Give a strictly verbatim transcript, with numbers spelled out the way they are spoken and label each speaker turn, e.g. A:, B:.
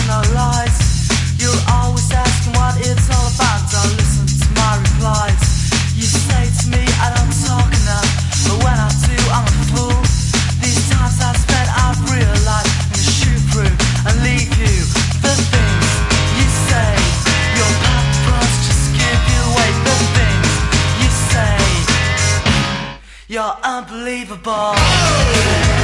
A: no lies. You're always asking what it's all about. Don't listen to my replies. You say to me I don't talk enough, but when I do I'm a fool. These times I've spent I've realized I'm gonna shoot through and leave you. The things you say, your pop pros just give you away. The things you say, you're unbelievable.